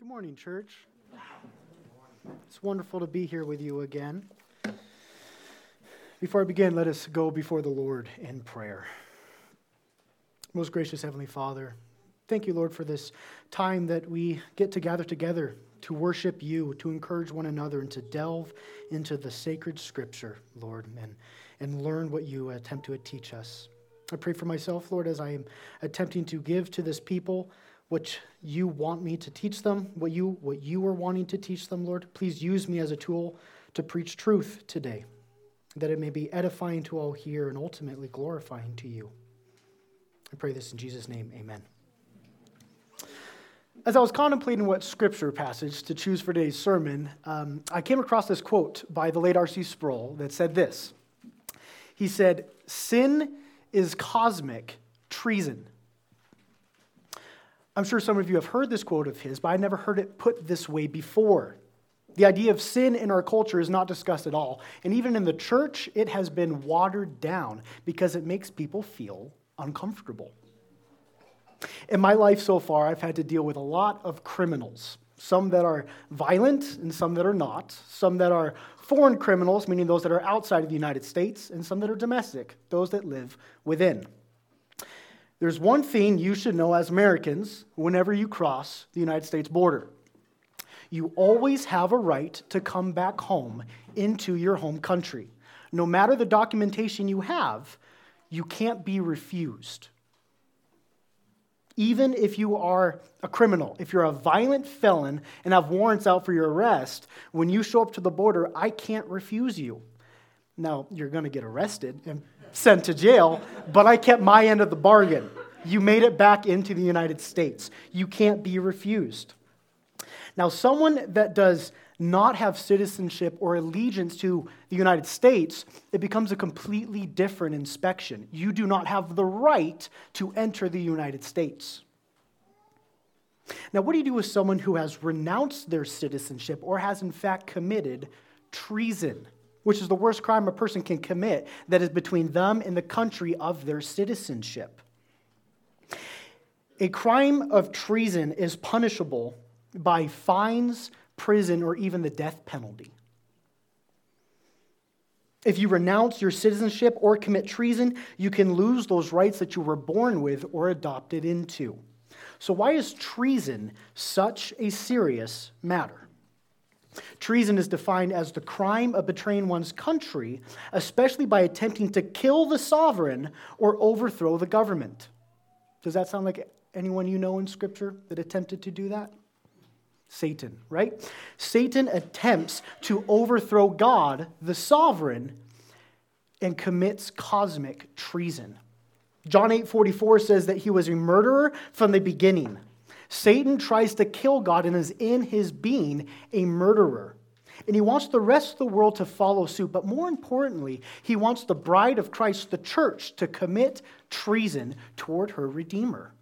Good morning, church. It's wonderful to be here with you again. Before I begin, let us go before the Lord in prayer. Most gracious Heavenly Father, thank you, Lord, for this time that we get to gather together to worship you, to encourage one another, and to delve into the sacred scripture, Lord, and learn what you attempt to teach us. I pray for myself, Lord, as I am attempting to give to this people what you want me to teach them, what you are wanting to teach them, Lord. Please use me as a tool to preach truth today, that it may be edifying to all here and ultimately glorifying to you. I pray this in Jesus' name, amen. As I was contemplating what scripture passage to choose for today's sermon, I came across this quote by the late R.C. Sproul that said this. He said, "Sin is cosmic treason." I'm sure some of you have heard this quote of his, but I've never heard it put this way before. The idea of sin in our culture is not discussed at all. And even in the church, it has been watered down because it makes people feel uncomfortable. In my life so far, I've had to deal with a lot of criminals. Some that are violent and some that are not. Some that are foreign criminals, meaning those that are outside of the United States, and some that are domestic, those that live within. There's one thing you should know as Americans whenever you cross the United States border. You always have a right to come back home into your home country. No matter the documentation you have, you can't be refused. Even if you are a criminal, if you're a violent felon and have warrants out for your arrest, when you show up to the border, I can't refuse you. Now, you're going to get arrested and sent to jail, but I kept my end of the bargain. You made it back into the United States. You can't be refused. Now, someone that does not have citizenship or allegiance to the United States, it becomes a completely different inspection. You do not have the right to enter the United States. Now, what do you do with someone who has renounced their citizenship or has in fact committed treason, which is the worst crime a person can commit that is between them and the country of their citizenship? A crime of treason is punishable by fines, prison, or even the death penalty. If you renounce your citizenship or commit treason, you can lose those rights that you were born with or adopted into. So why is treason such a serious matter? Treason is defined as the crime of betraying one's country, especially by attempting to kill the sovereign or overthrow the government. Does that sound like anyone you know in Scripture that attempted to do that? Satan, right? Satan attempts to overthrow God, the sovereign, and commits cosmic treason. John 8:44 says that he was a murderer from the beginning. Satan tries to kill God and is in his being a murderer. And he wants the rest of the world to follow suit. But more importantly, he wants the bride of Christ, the church, to commit treason toward her Redeemer.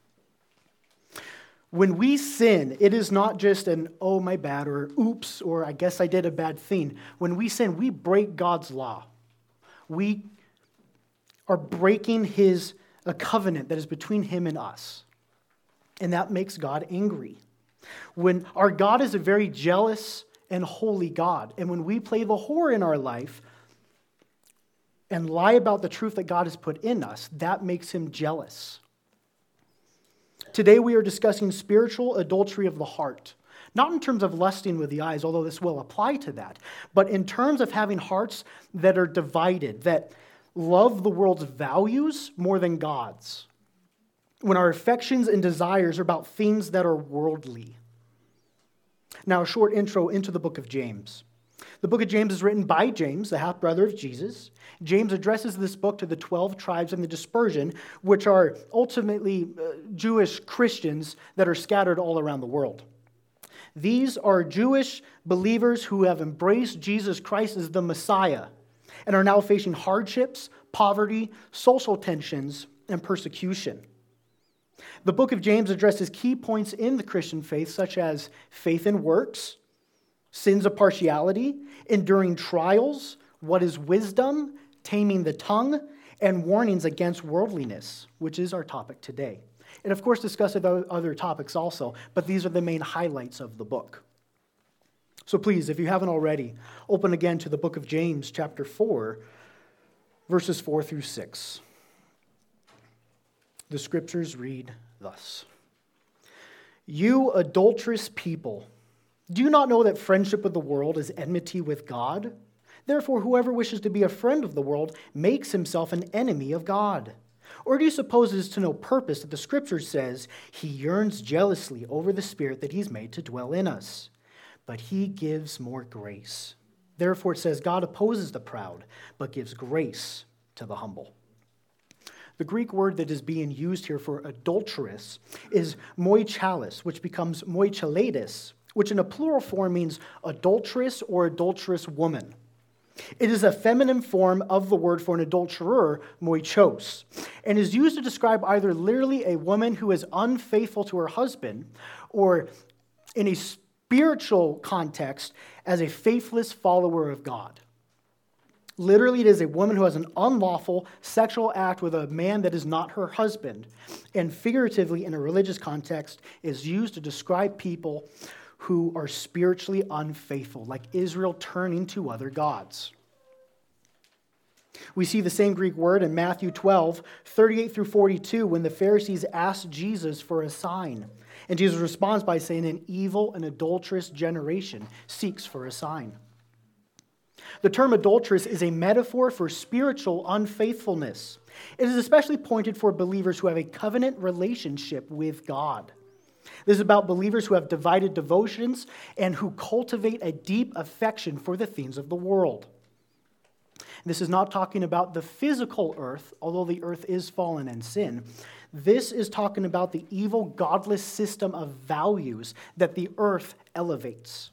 When we sin, it is not just an, oh, my bad, or oops, or I guess I did a bad thing. When we sin, we break God's law. We are breaking a covenant that is between him and us. And that makes God angry. When our God is a very jealous and holy God, and when we play the whore in our life and lie about the truth that God has put in us, that makes him jealous. Today we are discussing spiritual adultery of the heart. Not in terms of lusting with the eyes, although this will apply to that, but in terms of having hearts that are divided, that love the world's values more than God's. When our affections and desires are about things that are worldly. Now, a short intro into the book of James. The book of James is written by James, the half-brother of Jesus. James addresses this book to the 12 tribes in the dispersion, which are ultimately Jewish Christians that are scattered all around the world. These are Jewish believers who have embraced Jesus Christ as the Messiah and are now facing hardships, poverty, social tensions, and persecution. The book of James addresses key points in the Christian faith, such as faith in works, sins of partiality, enduring trials, what is wisdom, taming the tongue, and warnings against worldliness, which is our topic today. and of course discuss other topics also, but these are the main highlights of the book. So please, if you haven't already, open again to the book of James, chapter 4, verses 4 through 6. The scriptures read thus. You adulterous people, do you not know that friendship with the world is enmity with God? Therefore, whoever wishes to be a friend of the world makes himself an enemy of God. Or do you suppose it is to no purpose that the scripture says he yearns jealously over the Spirit that he's made to dwell in us? But he gives more grace. Therefore it says, God opposes the proud, but gives grace to the humble. The Greek word that is being used here for adulteress is moichalis, which becomes moichaletis, which in a plural form means adulteress or adulterous woman. It is a feminine form of the word for an adulterer, moichos, and is used to describe either literally a woman who is unfaithful to her husband, or in a spiritual context, as a faithless follower of God. Literally, it is a woman who has an unlawful sexual act with a man that is not her husband. And figuratively, in a religious context, is used to describe people who are spiritually unfaithful, like Israel turning to other gods. We see the same Greek word in Matthew 12, 38 through 42, when the Pharisees asked Jesus for a sign. And Jesus responds by saying, an evil and adulterous generation seeks for a sign. The term adulteress is a metaphor for spiritual unfaithfulness. It is especially pointed for believers who have a covenant relationship with God. This is about believers who have divided devotions and who cultivate a deep affection for the things of the world. This is not talking about the physical earth, although the earth is fallen in sin. This is talking about the evil, godless system of values that the earth elevates.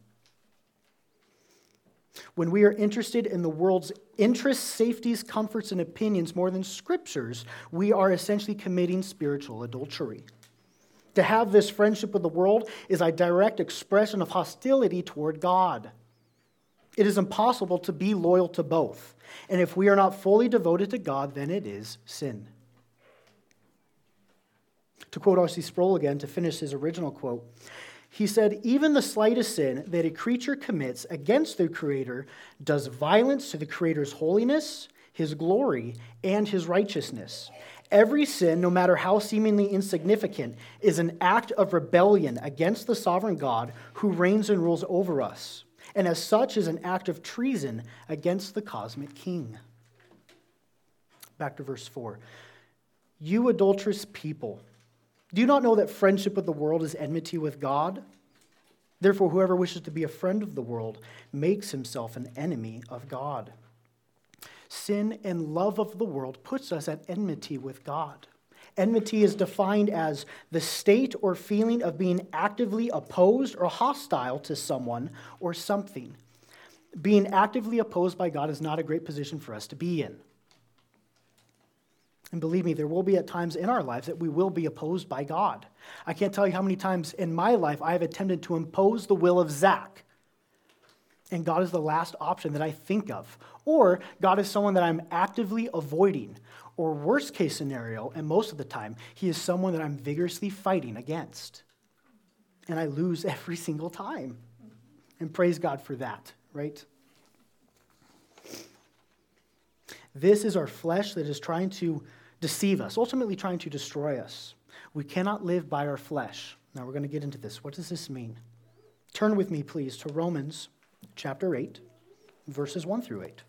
When we are interested in the world's interests, safeties, comforts, and opinions more than scriptures, we are essentially committing spiritual adultery. To have this friendship with the world is a direct expression of hostility toward God. It is impossible to be loyal to both. And if we are not fully devoted to God, then it is sin. To quote R.C. Sproul again, to finish his original quote, he said, even the slightest sin that a creature commits against the Creator does violence to the Creator's holiness, His glory, and His righteousness. Every sin, no matter how seemingly insignificant, is an act of rebellion against the sovereign God who reigns and rules over us, and as such is an act of treason against the cosmic King. Back to verse 4. You adulterous people, do you not know that friendship with the world is enmity with God? Therefore, whoever wishes to be a friend of the world makes himself an enemy of God. Sin and love of the world puts us at enmity with God. Enmity is defined as the state or feeling of being actively opposed or hostile to someone or something. Being actively opposed by God is not a great position for us to be in. And believe me, there will be at times in our lives that we will be opposed by God. I can't tell you how many times in my life I have attempted to impose the will of Zach. And God is the last option that I think of. Or God is someone that I'm actively avoiding. Or worst case scenario, and most of the time, he is someone that I'm vigorously fighting against. And I lose every single time. And praise God for that, right? This is our flesh that is trying to deceive us, ultimately trying to destroy us. We cannot live by our flesh. Now we're going to get into this. What does this mean? Turn with me, please, to Romans chapter 8, verses 1 through 8.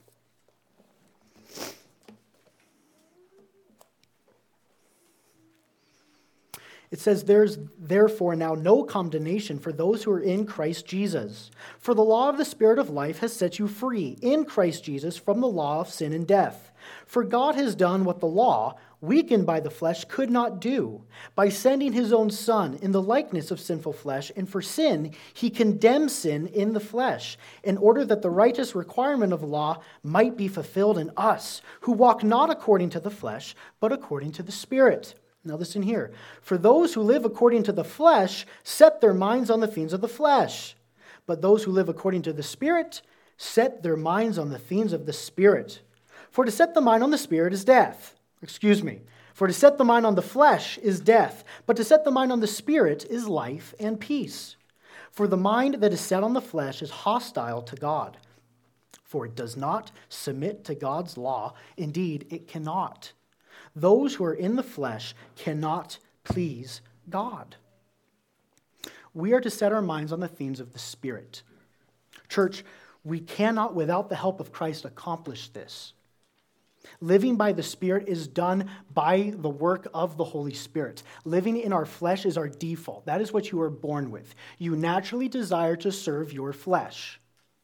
It says, there's therefore now no condemnation for those who are in Christ Jesus. For the law of the Spirit of life has set you free in Christ Jesus from the law of sin and death. For God has done what the law, weakened by the flesh, could not do. By sending his own Son in the likeness of sinful flesh, and for sin, he condemned sin in the flesh, in order that the righteous requirement of the law might be fulfilled in us, who walk not according to the flesh, but according to the Spirit. Now listen here. For those who live according to the flesh set their minds on the things of the flesh. But those who live according to the Spirit set their minds on the things of the Spirit. For to set the mind on the Spirit is death. For to set the mind on the flesh is death, but to set the mind on the Spirit is life and peace. For the mind that is set on the flesh is hostile to God, for it does not submit to God's law. Indeed, it cannot. Those who are in the flesh cannot please God. We are to set our minds on the things of the Spirit. Church, we cannot, without the help of Christ, accomplish this. Living by the Spirit is done by the work of the Holy Spirit. Living in our flesh is our default. That is what you are born with. You naturally desire to serve your flesh.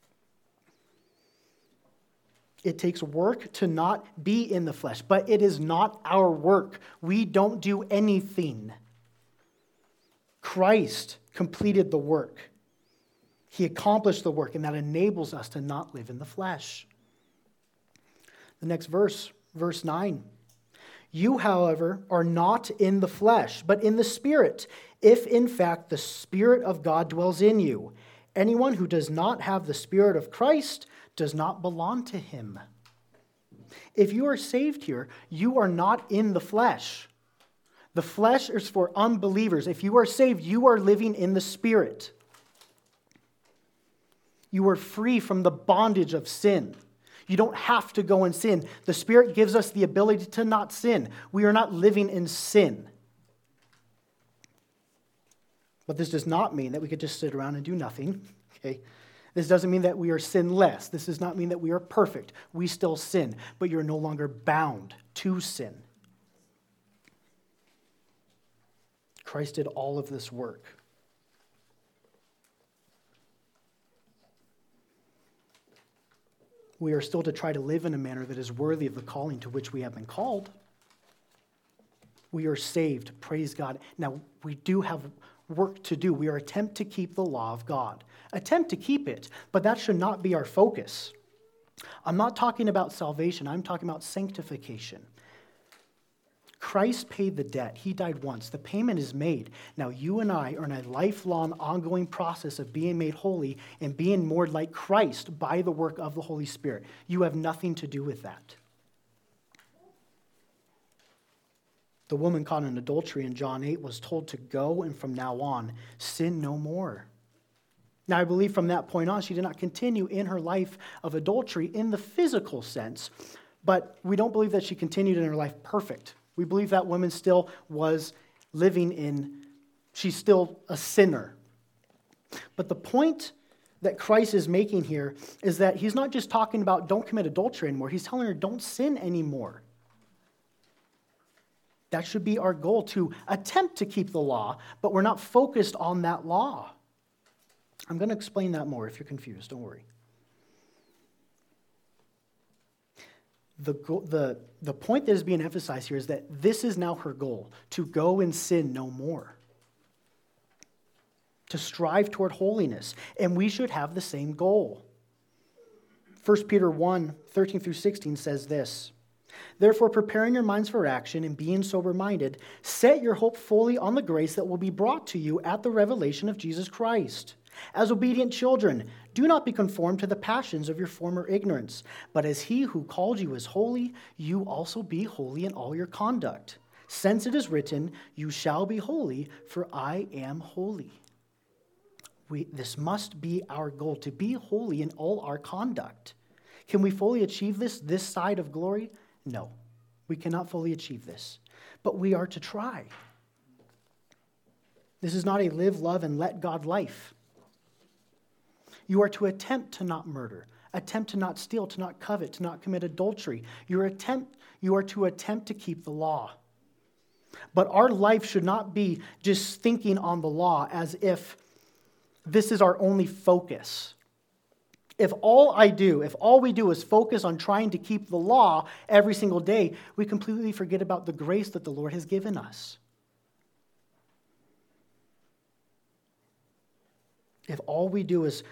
It takes work to not be in the flesh, but it is not our work. We don't do anything. Christ completed the work. He accomplished the work, and that enables us to not live in the flesh. The next verse, verse 9. You, however, are not in the flesh, but in the Spirit, if in fact the Spirit of God dwells in you. Anyone who does not have the Spirit of Christ does not belong to him. If you are saved here, you are not in the flesh. The flesh is for unbelievers. If you are saved, you are living in the Spirit. You are free from the bondage of sin. You don't have to go and sin. The Spirit gives us the ability to not sin. We are not living in sin. But this does not mean that we could just sit around and do nothing. Okay? This doesn't mean that we are sinless. This does not mean that we are perfect. We still sin, but you're no longer bound to sin. Christ did all of this work. We are still to try to live in a manner that is worthy of the calling to which we have been called. We are saved, praise God. Now, we do have work to do. We are attempt to keep the law of God. Attempt to keep it, but that should not be our focus. I'm not talking about salvation. I'm talking about sanctification. Christ paid the debt. He died once. The payment is made. Now you and I are in a lifelong, ongoing process of being made holy and being more like Christ by the work of the Holy Spirit. You have nothing to do with that. The woman caught in adultery in John 8 was told to go and from now on, sin no more. Now I believe from that point on, she did not continue in her life of adultery in the physical sense, but we don't believe that she continued in her life perfect. We believe that woman still was she's still a sinner. But the point that Christ is making here is that he's not just talking about don't commit adultery anymore. He's telling her don't sin anymore. That should be our goal, to attempt to keep the law, but we're not focused on that law. I'm going to explain that more if you're confused. Don't worry. The point that is being emphasized here is that this is now her goal, to go and sin no more, to strive toward holiness, and we should have the same goal. 1 Peter 1, 13 through 16 says this, Therefore, preparing your minds for action and being sober-minded, set your hope fully on the grace that will be brought to you at the revelation of Jesus Christ. As obedient children, do not be conformed to the passions of your former ignorance, but as he who called you is holy, you also be holy in all your conduct. Since it is written, you shall be holy, for I am holy. This must be our goal, to be holy in all our conduct. Can we fully achieve this side of glory? No, we cannot fully achieve this, but we are to try. This is not a live, love, and let God life. You are to attempt to not murder, attempt to not steal, to not covet, to not commit adultery. You are to attempt to keep the law. But our life should not be just thinking on the law as if this is our only focus. If all we do is focus on trying to keep the law every single day, we completely forget about the grace that the Lord has given us. If all we do is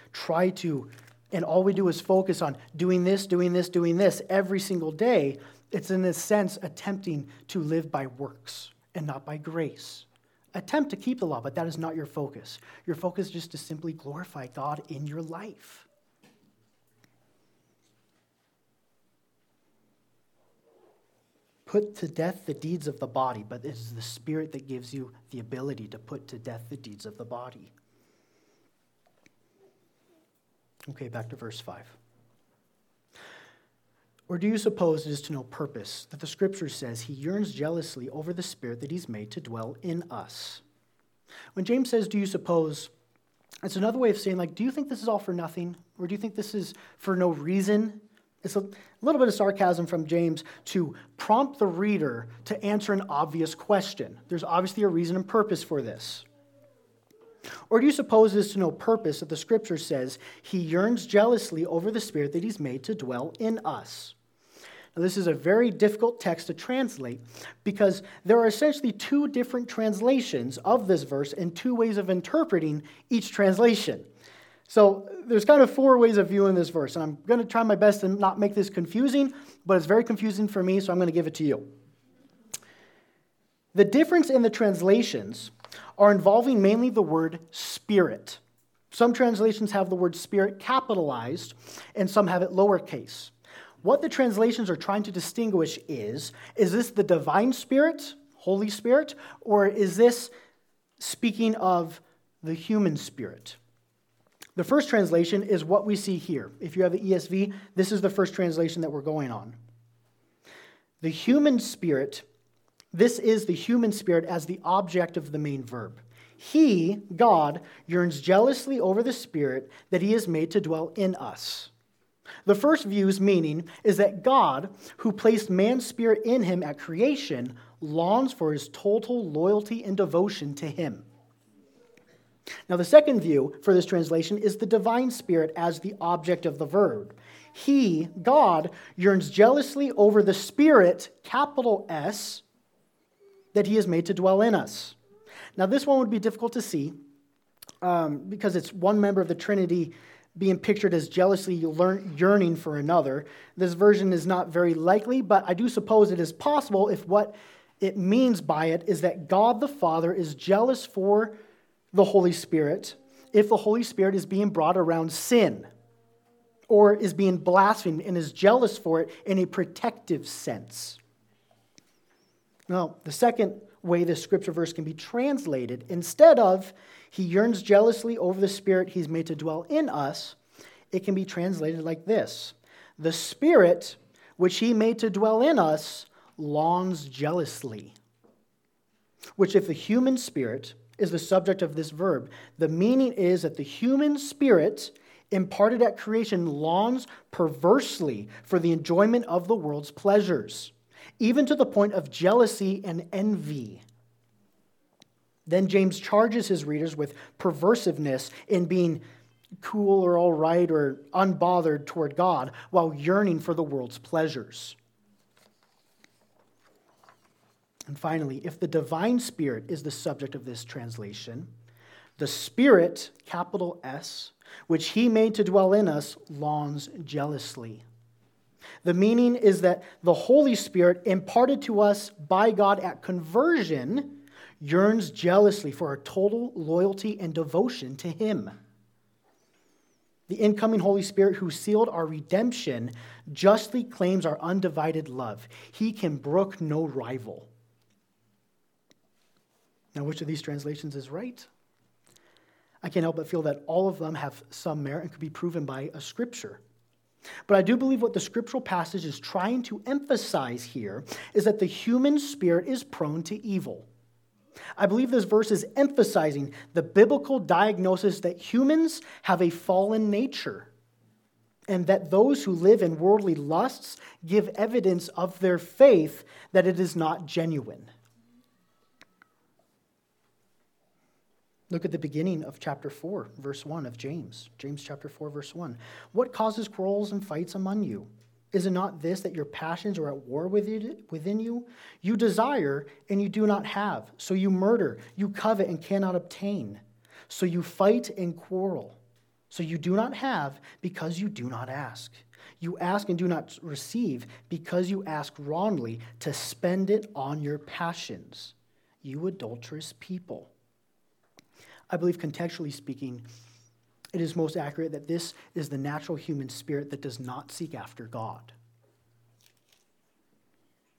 focus on doing this every single day, it's in a sense attempting to live by works and not by grace. Attempt to keep the law, but that is not your focus. Your focus is just to simply glorify God in your life. put to death the deeds of the body, but it is the Spirit that gives you the ability to put to death the deeds of the body. Okay, back to verse 5. Or do you suppose it is to no purpose that the Scripture says he yearns jealously over the Spirit that he's made to dwell in us? When James says, do you suppose, it's another way of saying, like, do you think this is all for nothing? Or do you think this is for no reason? It's a little bit of sarcasm from James to prompt the reader to answer an obvious question. There's obviously a reason and purpose for this. Or do you suppose it is to no purpose that the Scripture says he yearns jealously over the Spirit that he's made to dwell in us? Now, this is a very difficult text to translate because there are essentially two different translations of this verse and two ways of interpreting each translation. So there's kind of four ways of viewing this verse, and I'm going to try my best to not make this confusing, but it's very confusing for me, so I'm going to give it to you. The difference in the translations are involving mainly the word Spirit. Some translations have the word Spirit capitalized, and some have it lowercase. What the translations are trying to distinguish is this the divine Spirit, Holy Spirit, or is this speaking of the human spirit? The first translation is what we see here. If you have the ESV, this is the first translation that we're going on. The human spirit, this is the human spirit as the object of the main verb. He, God, yearns jealously over the Spirit that he has made to dwell in us. The first view's meaning is that God, who placed man's spirit in him at creation, longs for his total loyalty and devotion to him. Now, the second view for this translation is the divine Spirit as the object of the verb. He, God, yearns jealously over the Spirit, capital S, that he has made to dwell in us. Now, this one would be difficult to see because it's one member of the Trinity being pictured as jealously yearning for another. This version is not very likely, but I do suppose it is possible if what it means by it is that God the Father is jealous for the Holy Spirit if the Holy Spirit is being brought around sin or is being blasphemed and is jealous for it in a protective sense. Now, the second way this scripture verse can be translated, instead of he yearns jealously over the Spirit he's made to dwell in us, it can be translated like this. The Spirit which he made to dwell in us longs jealously. Which, if the human spirit is the subject of this verb, the meaning is that the human spirit imparted at creation longs perversely for the enjoyment of the world's pleasures, even to the point of jealousy and envy. Then James charges his readers with perversiveness in being cool or all right or unbothered toward God while yearning for the world's pleasures. And finally, if the divine Spirit is the subject of this translation, the Spirit, capital S, which he made to dwell in us, longs jealously. The meaning is that the Holy Spirit, imparted to us by God at conversion, yearns jealously for our total loyalty and devotion to him. The incoming Holy Spirit who sealed our redemption justly claims our undivided love. He can brook no rival. Now, which of these translations is right? I can't help but feel that all of them have some merit and could be proven by a scripture. But I do believe what the scriptural passage is trying to emphasize here is that the human spirit is prone to evil. I believe this verse is emphasizing the biblical diagnosis that humans have a fallen nature and that those who live in worldly lusts give evidence of their faith that it is not genuine. Look at the beginning of chapter 4, verse 1 of James. James chapter 4, verse 1. What causes quarrels and fights among you? Is it not this, that your passions are at war within you? You desire, and you do not have. So you murder, you covet, and cannot obtain. So you fight and quarrel. So you do not have, because you do not ask. You ask and do not receive, because you ask wrongly, to spend it on your passions. You adulterous people. I believe, contextually speaking, it is most accurate that this is the natural human spirit that does not seek after God.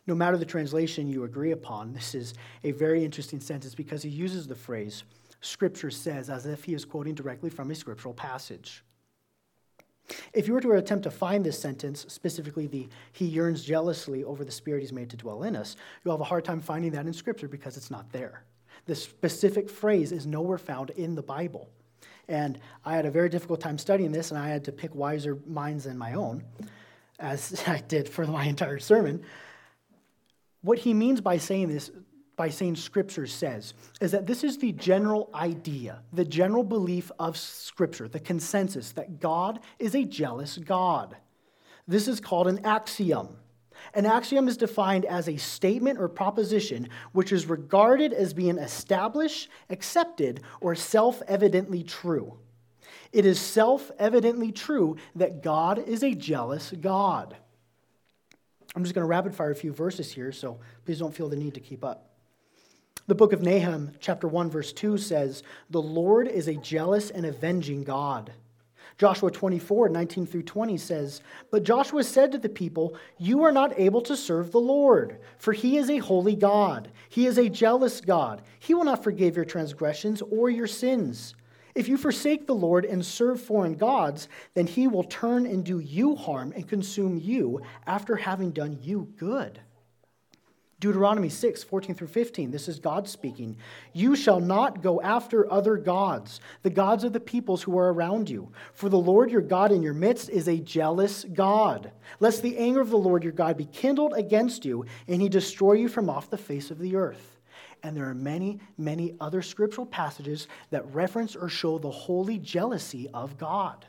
No matter the translation you agree upon, this is a very interesting sentence because he uses the phrase, Scripture says, as if he is quoting directly from a scriptural passage. If you were to attempt to find this sentence, specifically he yearns jealously over the Spirit he's made to dwell in us, you'll have a hard time finding that in Scripture because it's not there. The specific phrase is nowhere found in the Bible. And I had a very difficult time studying this, and I had to pick wiser minds than my own, as I did for my entire sermon. What he means by saying this, by saying Scripture says, is that this is the general idea, the general belief of Scripture, the consensus that God is a jealous God. This is called an axiom. An axiom is defined as a statement or proposition which is regarded as being established, accepted, or self-evidently true. It is self-evidently true that God is a jealous God. I'm just going to rapid fire a few verses here, so please don't feel the need to keep up. The book of Nahum, chapter 1, verse 2 says, "The Lord is a jealous and avenging God." Joshua 24, 19 through 20 says, "But Joshua said to the people, 'You are not able to serve the Lord, for he is a holy God. He is a jealous God. He will not forgive your transgressions or your sins. If you forsake the Lord and serve foreign gods, then he will turn and do you harm and consume you after having done you good.'" Deuteronomy 6, 14 through 15, this is God speaking. "You shall not go after other gods, the gods of the peoples who are around you. For the Lord your God in your midst is a jealous God. Lest the anger of the Lord your God be kindled against you, and he destroy you from off the face of the earth." And there are many, many other scriptural passages that reference or show the holy jealousy of God.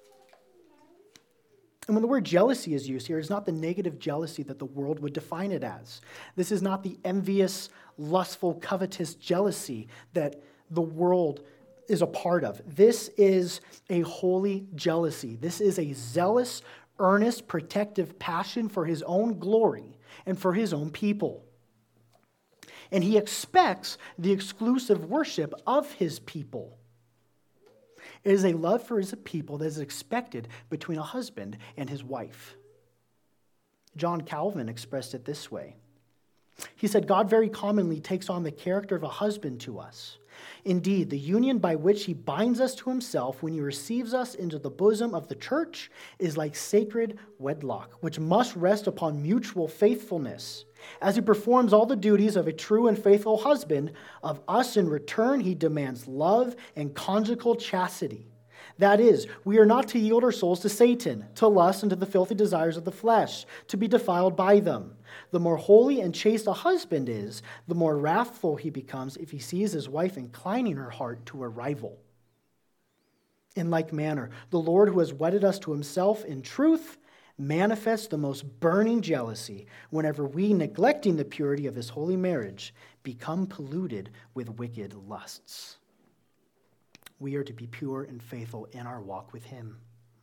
And when the word jealousy is used here, it's not the negative jealousy that the world would define it as. This is not the envious, lustful, covetous jealousy that the world is a part of. This is a holy jealousy. This is a zealous, earnest, protective passion for his own glory and for his own people. And he expects the exclusive worship of his people. It is a love for his people that is expected between a husband and his wife. John Calvin expressed it this way. He said, "God very commonly takes on the character of a husband to us. Indeed, the union by which he binds us to himself when he receives us into the bosom of the church is like sacred wedlock, which must rest upon mutual faithfulness. As he performs all the duties of a true and faithful husband, of us in return he demands love and conjugal chastity. That is, we are not to yield our souls to Satan, to lust, and to the filthy desires of the flesh, to be defiled by them. The more holy and chaste a husband is, the more wrathful he becomes if he sees his wife inclining her heart to a rival. In like manner, the Lord who has wedded us to himself in truth manifests the most burning jealousy whenever we, neglecting the purity of his holy marriage, become polluted with wicked lusts." We are to be pure and faithful in our walk with him.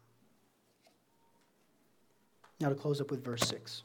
Now to close up with verse 6.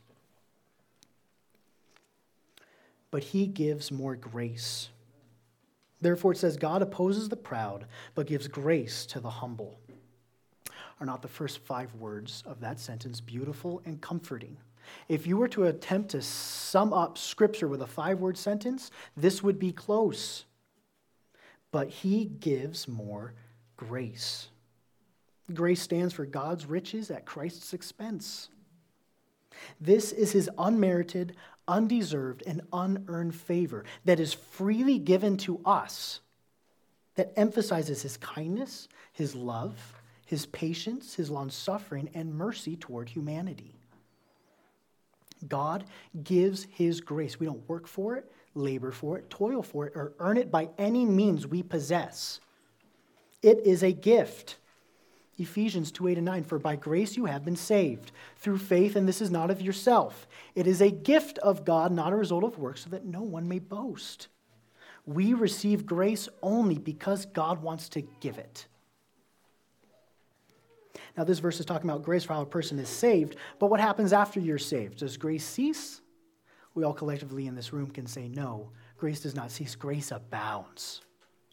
"But he gives more grace. Therefore it says, God opposes the proud, but gives grace to the humble." Are not the first 5 words of that sentence beautiful and comforting? If you were to attempt to sum up Scripture with a 5-word sentence, this would be close. But he gives more grace. Grace stands for God's riches at Christ's expense. This is his unmerited, undeserved, and unearned favor that is freely given to us, that emphasizes his kindness, his love, his patience, his long-suffering, and mercy toward humanity. God gives his grace. We don't work for it, labor for it, toil for it, or earn it by any means we possess. It is a gift. Ephesians 2:8-9, "For by grace you have been saved, through faith, and this is not of yourself. It is a gift of God, not a result of works, so that no one may boast." We receive grace only because God wants to give it. Now, this verse is talking about grace for how a person is saved, but what happens after you're saved? Does grace cease? We all collectively in this room can say no. Grace does not cease. Grace abounds.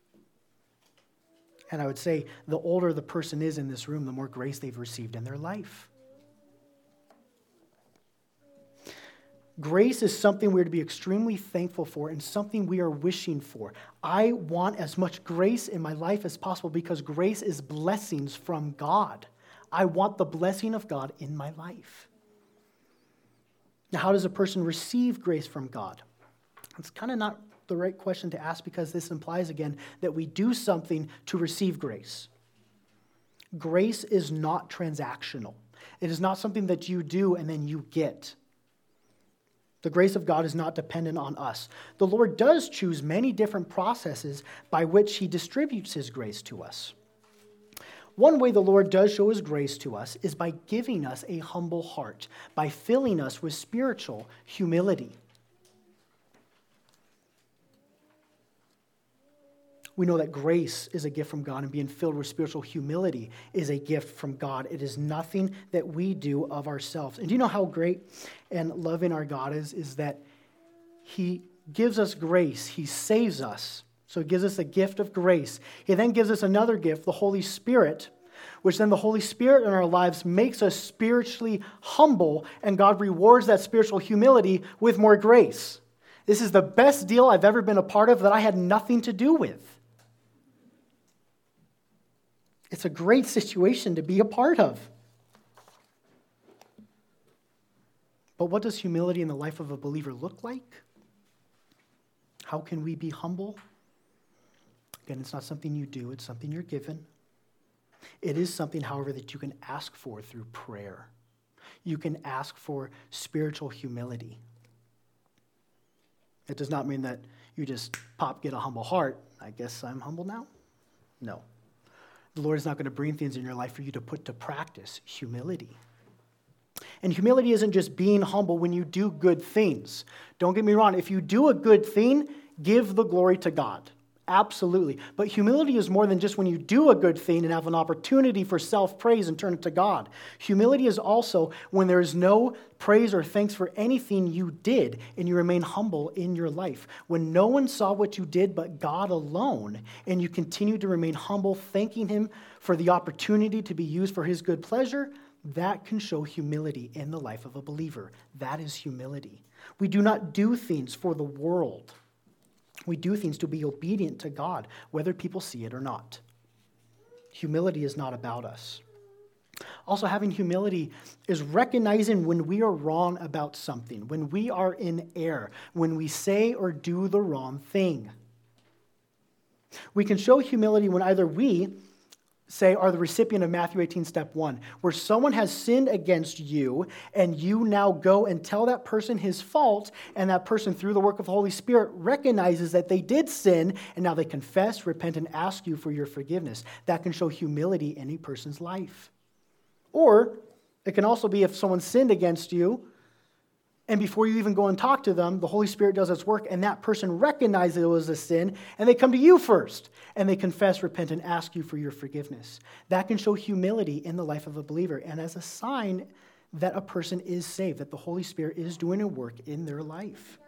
And I would say the older the person is in this room, the more grace they've received in their life. Grace is something we're to be extremely thankful for and something we are wishing for. I want as much grace in my life as possible because grace is blessings from God. I want the blessing of God in my life. Now, how does a person receive grace from God? It's kind of not the right question to ask because this implies, again, that we do something to receive grace. Grace is not transactional. It is not something that you do and then you get. The grace of God is not dependent on us. The Lord does choose many different processes by which he distributes his grace to us. One way the Lord does show his grace to us is by giving us a humble heart, by filling us with spiritual humility. We know that grace is a gift from God, and being filled with spiritual humility is a gift from God. It is nothing that we do of ourselves. And do you know how great and loving our God is that he gives us grace. He saves us. So he gives us a gift of grace. He then gives us another gift, the Holy Spirit, which then the Holy Spirit in our lives makes us spiritually humble, and God rewards that spiritual humility with more grace. This is the best deal I've ever been a part of that I had nothing to do with. It's a great situation to be a part of. But what does humility in the life of a believer look like? How can we be humble? Again, it's not something you do, it's something you're given. It is something, however, that you can ask for through prayer. You can ask for spiritual humility. It does not mean that you just get a humble heart. I guess I'm humble now? No. The Lord is not going to bring things in your life for you to put to practice. Humility. And humility isn't just being humble when you do good things. Don't get me wrong. If you do a good thing, give the glory to God. Absolutely. But humility is more than just when you do a good thing and have an opportunity for self-praise and turn it to God. Humility is also when there is no praise or thanks for anything you did and you remain humble in your life. When no one saw what you did but God alone, and you continue to remain humble, thanking him for the opportunity to be used for his good pleasure, that can show humility in the life of a believer. That is humility. We do not do things for the world. We do things to be obedient to God, whether people see it or not. Humility is not about us. Also, having humility is recognizing when we are wrong about something, when we are in error, when we say or do the wrong thing. We can show humility when either we, say, are the recipient of Matthew 18, step 1, where someone has sinned against you, and you now go and tell that person his fault, and that person, through the work of the Holy Spirit, recognizes that they did sin, and now they confess, repent, and ask you for your forgiveness. That can show humility in a person's life. Or it can also be if someone sinned against you, and before you even go and talk to them, the Holy Spirit does its work, and that person recognizes it was a sin, and they come to you first, and they confess, repent, and ask you for your forgiveness. That can show humility in the life of a believer, and as a sign that a person is saved, that the Holy Spirit is doing a work in their life.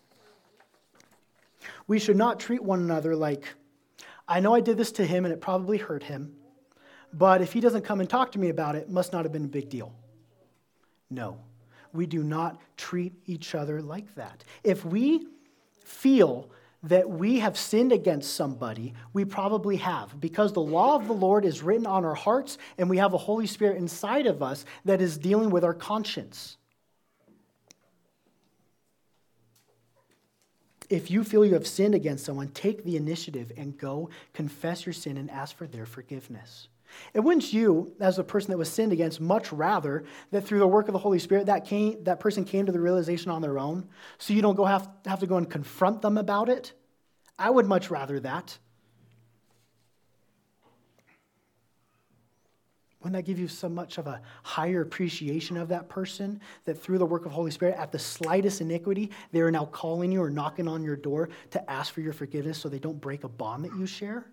We should not treat one another like, I know I did this to him, and it probably hurt him, but if he doesn't come and talk to me about it, it must not have been a big deal. No. We do not treat each other like that. If we feel that we have sinned against somebody, we probably have, because the law of the Lord is written on our hearts, and we have a Holy Spirit inside of us that is dealing with our conscience. If you feel you have sinned against someone, take the initiative and go confess your sin and ask for their forgiveness. And wouldn't you, as a person that was sinned against, much rather that through the work of the Holy Spirit that person came to the realization on their own, so you don't have to go and confront them about it? I would much rather that. Wouldn't that give you so much of a higher appreciation of that person, that through the work of the Holy Spirit, at the slightest iniquity, they are now calling you or knocking on your door to ask for your forgiveness so they don't break a bond that you share?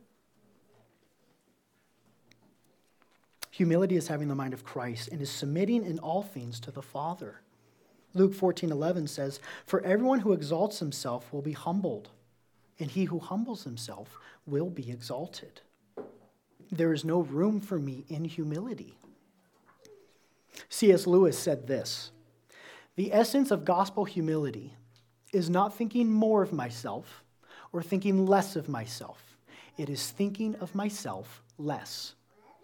Humility is having the mind of Christ and is submitting in all things to the Father. Luke 14:11 says, "For everyone who exalts himself will be humbled, and he who humbles himself will be exalted." There is no room for me in humility. C.S. Lewis said this, The essence of gospel humility is not thinking more of myself or thinking less of myself. It is thinking of myself less.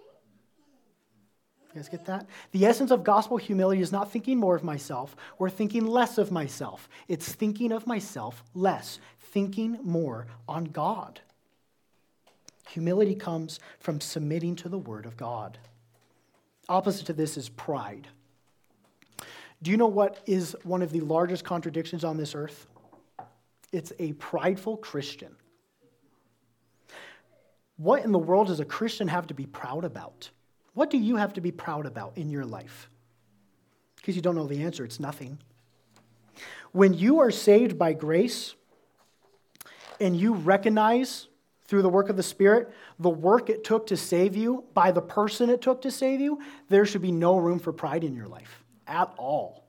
You guys get that? The essence of gospel humility is not thinking more of myself or thinking less of myself. It's thinking of myself less, thinking more on God. Humility comes from submitting to the word of God. Opposite to this is pride. Do you know what is one of the largest contradictions on this earth? It's a prideful Christian. What in the world does a Christian have to be proud about? What do you have to be proud about in your life? Because you don't know the answer, it's nothing. When you are saved by grace and you recognize through the work of the Spirit the work it took to save you by the person it took to save you, there should be no room for pride in your life at all.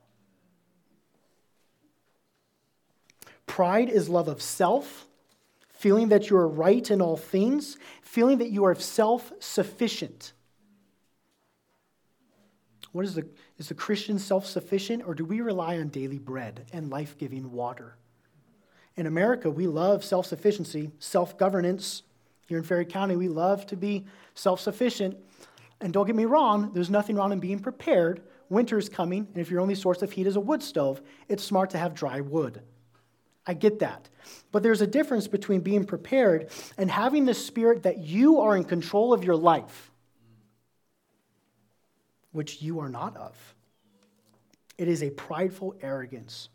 Pride is love of self, feeling that you are right in all things, feeling that you are self-sufficient. Is the Christian self-sufficient, or do we rely on daily bread and life-giving water? In America, we love self-sufficiency, self-governance. Here in Ferry County, we love to be self-sufficient. And don't get me wrong, there's nothing wrong in being prepared. Winter's coming, and if your only source of heat is a wood stove, it's smart to have dry wood. I get that. But there's a difference between being prepared and having the spirit that you are in control of your life, which you are not of. It is a prideful arrogance.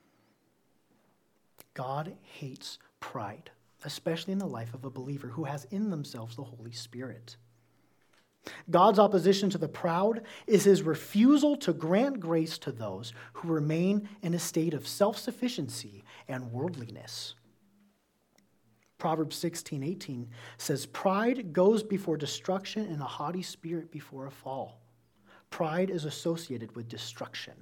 God hates pride, especially in the life of a believer who has in themselves the Holy Spirit. God's opposition to the proud is his refusal to grant grace to those who remain in a state of self-sufficiency and worldliness. Proverbs 16:18 says, "Pride goes before destruction and a haughty spirit before a fall." Pride is associated with destruction.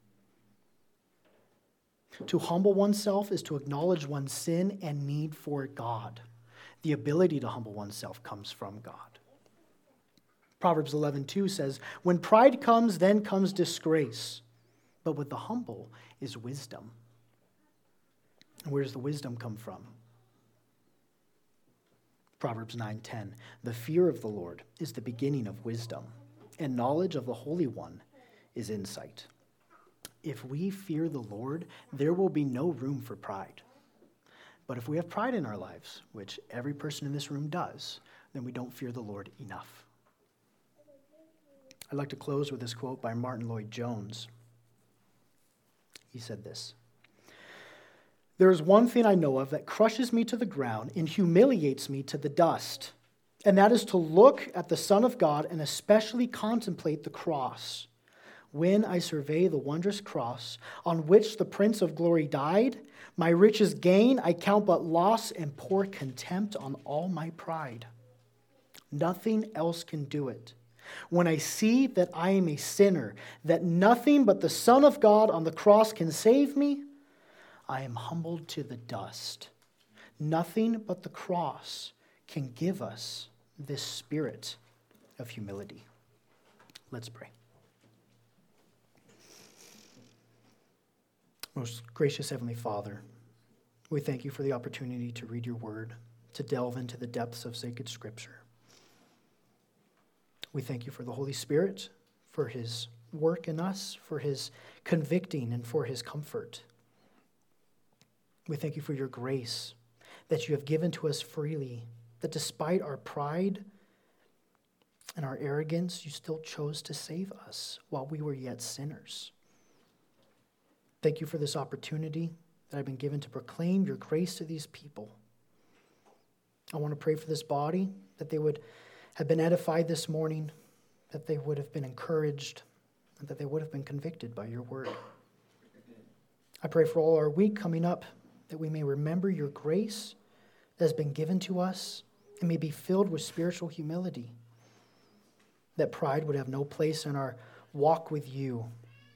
To humble oneself is to acknowledge one's sin and need for God. The ability to humble oneself comes from God. Proverbs 11:2 says, "When pride comes, then comes disgrace. But with the humble is wisdom." And where does the wisdom come from? Proverbs 9:10, "The fear of the Lord is the beginning of wisdom, and knowledge of the Holy One is insight." If we fear the Lord, there will be no room for pride. But if we have pride in our lives, which every person in this room does, then we don't fear the Lord enough. I'd like to close with this quote by Martin Lloyd-Jones. He said this, "There is one thing I know of that crushes me to the ground and humiliates me to the dust, and that is to look at the Son of God and especially contemplate the cross. When I survey the wondrous cross on which the Prince of Glory died, my richest gain I count but loss and pour contempt on all my pride. Nothing else can do it. When I see that I am a sinner, that nothing but the Son of God on the cross can save me, I am humbled to the dust. Nothing but the cross can give us this spirit of humility." Let's pray. Most gracious Heavenly Father, we thank you for the opportunity to read your word, to delve into the depths of sacred Scripture. We thank you for the Holy Spirit, for his work in us, for his convicting, and for his comfort. We thank you for your grace that you have given to us freely, that despite our pride and our arrogance, you still chose to save us while we were yet sinners. Thank you for this opportunity that I've been given to proclaim your grace to these people. I want to pray for this body, that they would have been edified this morning, that they would have been encouraged, and that they would have been convicted by your word. I pray for all our week coming up, that we may remember your grace that has been given to us and may be filled with spiritual humility, that pride would have no place in our walk with you.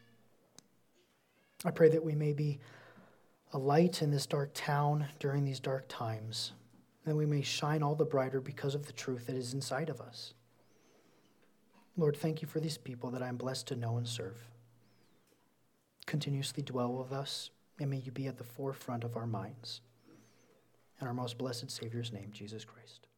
I pray that we may be a light in this dark town during these dark times, that we may shine all the brighter because of the truth that is inside of us. Lord, thank you for these people that I am blessed to know and serve. continuously dwell with us, and may you be at the forefront of our minds. In our most blessed Savior's name, Jesus Christ.